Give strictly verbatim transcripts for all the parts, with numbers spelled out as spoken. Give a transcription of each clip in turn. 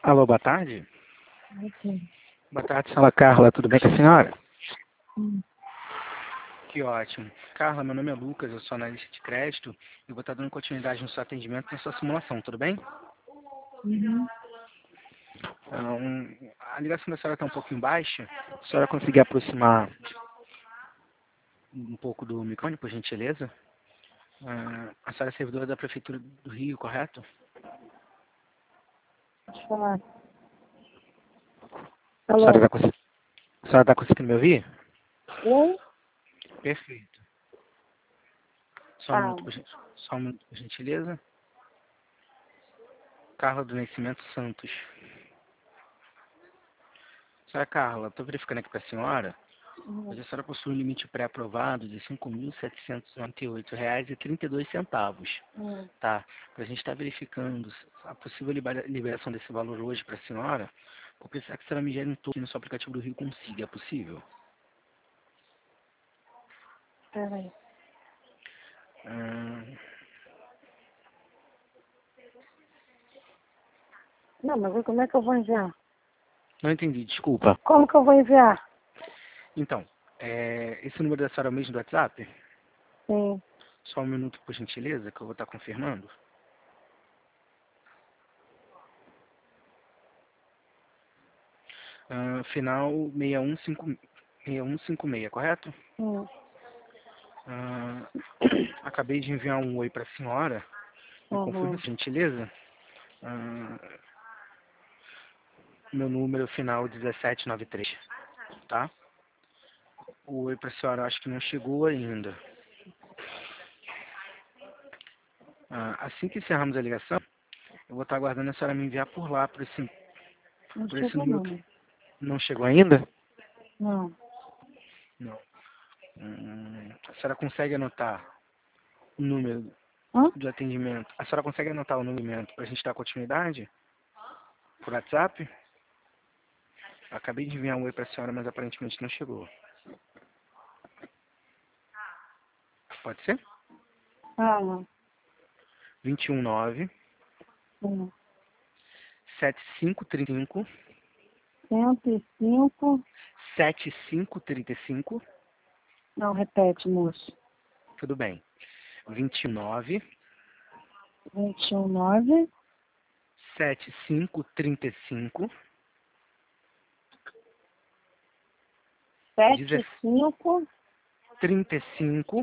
Alô, boa tarde. Ok. Boa tarde, fala Carla, tudo bem com a senhora? Hum. Que ótimo. Carla, meu nome é Lucas, eu sou analista de crédito e vou estar dando continuidade no seu atendimento na sua simulação, tudo bem? Uhum. Então, a ligação da senhora está um pouquinho baixa. Se a senhora conseguir aproximar um pouco do microfone, por gentileza? Ah, a senhora é servidora da Prefeitura do Rio, correto? Pode falar. A senhora Alô? está cons... a senhora tá conseguindo me ouvir? Oi? Perfeito. Só um Ah, minuto, por, gen- Só um minuto, por gentileza. Carla do Nascimento Santos. Senhora Carla, estou verificando aqui para a senhora. uhum. Hoje a senhora possui um limite pré-aprovado de cinco mil setecentos e noventa e oito reais e trinta e dois centavos. Hum. Tá? Para a gente estar verificando a possível libera- liberação desse valor hoje para a senhora, vou precisar que a senhora me gere um token no seu aplicativo do Rio Consiga. É possível? Peraí. Hum, Não, mas como é que eu vou enviar? não entendi, desculpa. Como que eu vou enviar? Então, é, esse número da senhora é o mesmo do WhatsApp? Sim. Só um minuto, por gentileza, que eu vou estar confirmando. Ah, final seis um cinco seis um cinco seis, correto? Hum. Ah, acabei de enviar um oi para a senhora. Me confirma, Uhum. por gentileza. Ah, meu número final dezessete noventa e três, tá? O oi para a senhora acho que não chegou ainda. Ah, assim que encerrarmos a ligação, eu vou estar aguardando a senhora me enviar por lá, por esse, Não por esse chegou número que não. não chegou ainda? Não. Não. Hum, a senhora consegue anotar o número Hã? do atendimento? A senhora consegue anotar o número para a gente dar continuidade? Por WhatsApp? Acabei de enviar um oi para a senhora, mas aparentemente não chegou. Pode ser? Ah, não. dois um nove, Hum. sete cinco três cinco, Cento e cinco. sete cinco três cinco. Não, repete, moço. Tudo bem. dois um nove, Vinte e um nove. sete cinco três cinco, Sete cinco. trinta e cinco,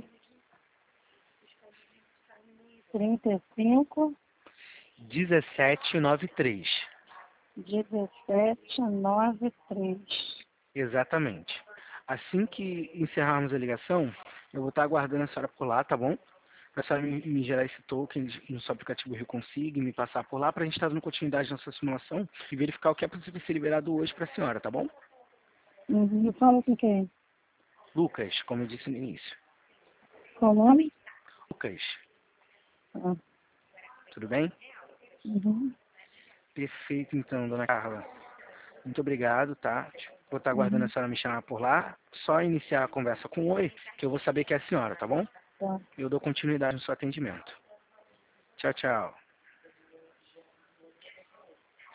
Trinta e cinco. dezessete noventa e três. Dezessete nove três. Exatamente. Assim que encerrarmos a ligação, eu vou estar aguardando a senhora por lá, tá bom? Para a senhora me, me gerar esse token no seu aplicativo Rio Consiga e me passar por lá para a gente estar dando continuidade na sua simulação e verificar o que é possível ser liberado hoje para a senhora, tá bom? Uhum. Fala com quem? Lucas, como eu disse no início. Qual o nome? Lucas, Ah. tudo bem? Uhum. Perfeito, então, dona Carla. Muito obrigado, tá? Vou estar aguardando a Uhum. senhora me chamar por lá. Só iniciar a conversa com um oi, que eu vou saber que é a senhora, tá bom? Tá. Eu dou continuidade no seu atendimento. Tchau, tchau.